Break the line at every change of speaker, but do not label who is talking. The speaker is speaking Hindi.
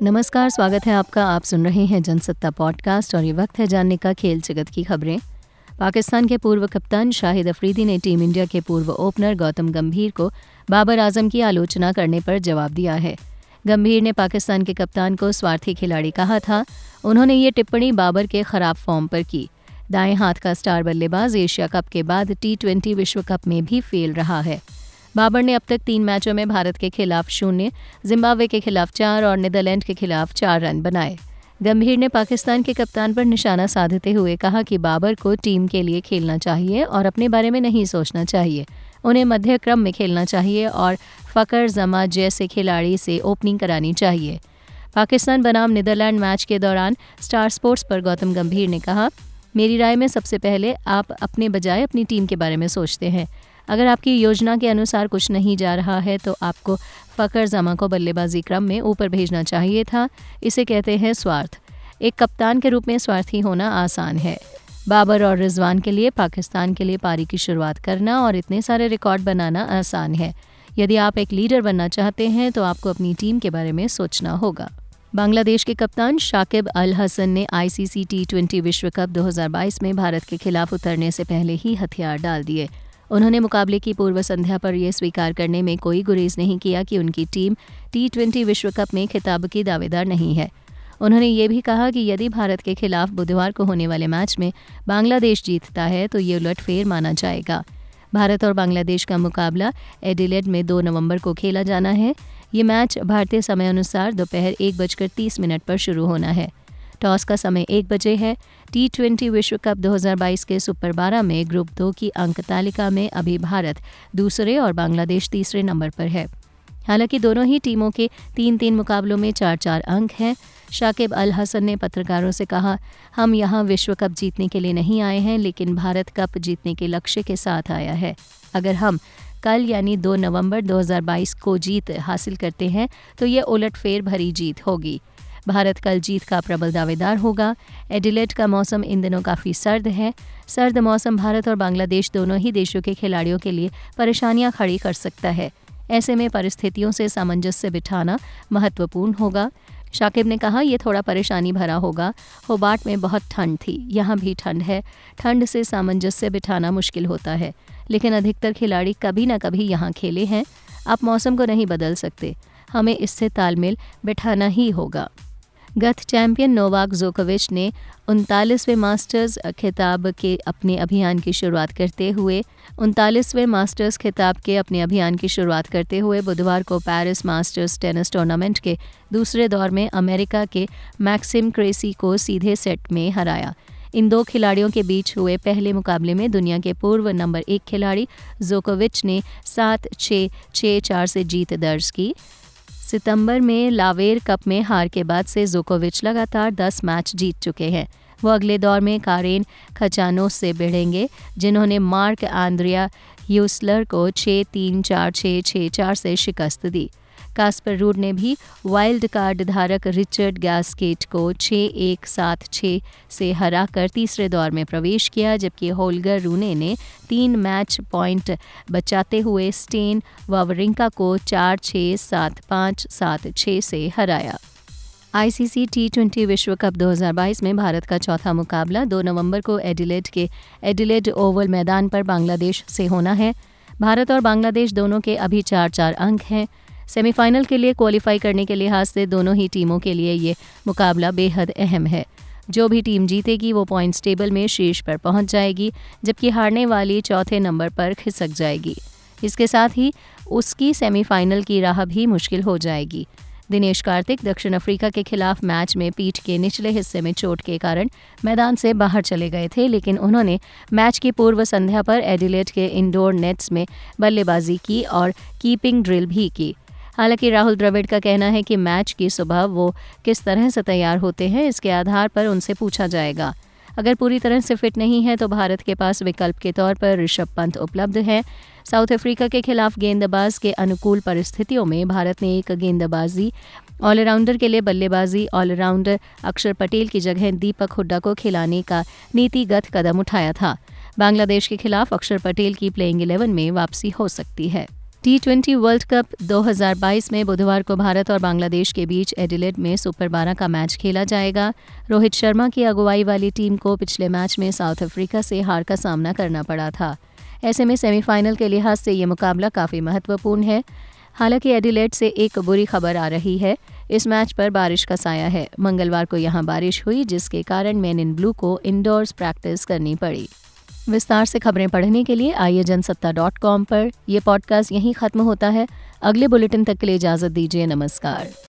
नमस्कार, स्वागत है आपका। आप सुन रहे हैं जनसत्ता पॉडकास्ट और ये वक्त है जानने का खेल जगत की खबरें। पाकिस्तान के पूर्व कप्तान शाहिद अफरीदी ने टीम इंडिया के पूर्व ओपनर गौतम गंभीर को बाबर आजम की आलोचना करने पर जवाब दिया है। गंभीर ने पाकिस्तान के कप्तान को स्वार्थी खिलाड़ी कहा था। उन्होंने ये टिप्पणी बाबर के खराब फॉर्म पर की। दाएं हाथ का स्टार बल्लेबाज एशिया कप के बाद T20 विश्व कप में भी फेल रहा है। बाबर ने अब तक 3 मैचों में भारत के खिलाफ 0, जिम्बाब्वे के खिलाफ 4 और नीदरलैंड के खिलाफ 4 रन बनाए। गंभीर ने पाकिस्तान के कप्तान पर निशाना साधते हुए कहा कि बाबर को टीम के लिए खेलना चाहिए और अपने बारे में नहीं सोचना चाहिए। उन्हें मध्य क्रम में खेलना चाहिए और फ़खर जमा जैसे खिलाड़ी से ओपनिंग करानी चाहिए। पाकिस्तान बनाम नीदरलैंड मैच के दौरान स्टार स्पोर्ट्स पर गौतम गंभीर ने कहा, मेरी राय में सबसे पहले आप अपने बजाय अपनी टीम के बारे में सोचते हैं। अगर आपकी योजना के अनुसार कुछ नहीं जा रहा है तो आपको फ़खर जमा को बल्लेबाजी क्रम में ऊपर भेजना चाहिए था। इसे कहते हैं स्वार्थ। एक कप्तान के रूप में स्वार्थी होना आसान है। बाबर और रिजवान के लिए पाकिस्तान के लिए पारी की शुरुआत करना और इतने सारे रिकॉर्ड बनाना आसान है। यदि आप एक लीडर बनना चाहते हैं तो आपको अपनी टीम के बारे में सोचना होगा। बांग्लादेश के कप्तान शाकिब अल हसन ने ICC T20 विश्व कप 2022 में भारत के खिलाफ उतरने से पहले ही हथियार डाल दिए। उन्होंने मुकाबले की पूर्व संध्या पर यह स्वीकार करने में कोई गुरेज नहीं किया कि उनकी टीम T20 विश्व कप में खिताब की दावेदार नहीं है। उन्होंने ये भी कहा कि यदि भारत के खिलाफ बुधवार को होने वाले मैच में बांग्लादेश जीतता है तो ये उलटफेर माना जाएगा। भारत और बांग्लादेश का मुकाबला एडिलेड में 2 नवंबर को खेला जाना है। ये मैच भारतीय समय अनुसार दोपहर 1:30 पर शुरू होना है। टॉस का समय 1 बजे है। T20 विश्व कप 2022 के सुपर 12 में ग्रुप 2 की अंक तालिका में अभी भारत दूसरे और बांग्लादेश तीसरे नंबर पर है। हालांकि दोनों ही टीमों के 3-3 मुकाबलों में 4-4 अंक हैं। शाकिब अल हसन ने पत्रकारों से कहा, हम यहाँ विश्व कप जीतने के लिए नहीं आए हैं, लेकिन भारत कप जीतने के लक्ष्य के साथ आया है। अगर हम कल यानी 2 नवंबर 2022 को जीत हासिल करते हैं तो ये उलटफेर भरी जीत होगी। भारत कल जीत का प्रबल दावेदार होगा। एडिलेड का मौसम इन दिनों काफ़ी सर्द है। सर्द मौसम भारत और बांग्लादेश दोनों ही देशों के खिलाड़ियों के लिए परेशानियां खड़ी कर सकता है। ऐसे में परिस्थितियों से सामंजस्य बिठाना महत्वपूर्ण होगा। शाकिब ने कहा, ये थोड़ा परेशानी भरा होगा। होबार्ट में बहुत ठंड थी, यहाँ भी ठंड है। ठंड से सामंजस्य बिठाना मुश्किल होता है, लेकिन अधिकतर खिलाड़ी कभी न कभी यहाँ खेले हैं। आप मौसम को नहीं बदल सकते, हमें इससे तालमेल बिठाना ही होगा। गत चैंपियन नोवाक जोकोविच ने 39वें मास्टर्स खिताब के अपने अभियान की शुरुआत करते हुए बुधवार को पेरिस मास्टर्स टेनिस टूर्नामेंट के दूसरे दौर में अमेरिका के मैक्सिम क्रेसी को सीधे सेट में हराया। इन 2 खिलाड़ियों के बीच हुए पहले मुकाबले में दुनिया के पूर्व नंबर 1 खिलाड़ी जोकोविच ने 7-6, 6-4 से जीत दर्ज की। सितंबर में लावेर कप में हार के बाद से जोकोविच लगातार 10 मैच जीत चुके हैं। वो अगले दौर में कारेन खचानोस से भिड़ेंगे, जिन्होंने मार्क आंद्रिया ह्यूसलर को 6-3, 4-6, 6-4 से शिकस्त दी। कास्पर रूड ने भी वाइल्ड कार्ड धारक रिचर्ड गैस्केट को 6-1, 7-6 से हराकर तीसरे दौर में प्रवेश किया, जबकि होल्गर रूने ने 3 मैच पॉइंट बचाते हुए स्टेन वावरिंका को 4-6, 7-5, 7-6 से हराया। ICC T20 विश्व कप 2022 में भारत का चौथा मुकाबला 2 नवंबर को एडिलेड के एडिलेड ओवल मैदान पर बांग्लादेश से होना है। भारत और बांग्लादेश दोनों के अभी 4-4 अंक हैं। सेमीफाइनल के लिए क्वालिफाई करने के लिहाज से दोनों ही टीमों के लिए ये मुकाबला बेहद अहम है। जो भी टीम जीतेगी वो पॉइंट्स टेबल में शीर्ष पर पहुंच जाएगी, जबकि हारने वाली चौथे नंबर पर खिसक जाएगी। इसके साथ ही उसकी सेमीफाइनल की राह भी मुश्किल हो जाएगी। दिनेश कार्तिक दक्षिण अफ्रीका के खिलाफ मैच में पीठ के निचले हिस्से में चोट के कारण मैदान से बाहर चले गए थे, लेकिन उन्होंने मैच की पूर्व संध्या पर एडिलेड के इंडोर नेट्स में बल्लेबाजी की और कीपिंग ड्रिल भी की। हालांकि राहुल द्रविड़ का कहना है कि मैच की सुबह वो किस तरह से तैयार होते हैं, इसके आधार पर उनसे पूछा जाएगा। अगर पूरी तरह से फिट नहीं है तो भारत के पास विकल्प के तौर पर ऋषभ पंत उपलब्ध है। साउथ अफ्रीका के खिलाफ गेंदबाज के अनुकूल परिस्थितियों में भारत ने एक गेंदबाजी ऑलराउंडर के लिए बल्लेबाजी ऑलराउंडर अक्षर पटेल की जगह दीपक हुड्डा को खिलाने का नीतिगत कदम उठाया था। बांग्लादेश के खिलाफ अक्षर पटेल की प्लेइंग 11 में वापसी हो सकती है। T20 वर्ल्ड कप 2022 में बुधवार को भारत और बांग्लादेश के बीच एडिलेड में सुपर 12 का मैच खेला जाएगा। रोहित शर्मा की अगुवाई वाली टीम को पिछले मैच में साउथ अफ्रीका से हार का सामना करना पड़ा था। ऐसे में सेमीफाइनल के लिहाज से ये मुकाबला काफ़ी महत्वपूर्ण है। हालांकि एडिलेड से एक बुरी खबर आ रही है। इस मैच पर बारिश का साया है। मंगलवार को यहाँ बारिश हुई, जिसके कारण मेन इन ब्लू को इंडोर्स प्रैक्टिस करनी पड़ी। विस्तार से खबरें पढ़ने के लिए आइए जनसत्ता.com पर। यह पॉडकास्ट यहीं खत्म होता है। अगले बुलेटिन तक के लिए इजाज़त दीजिए। नमस्कार।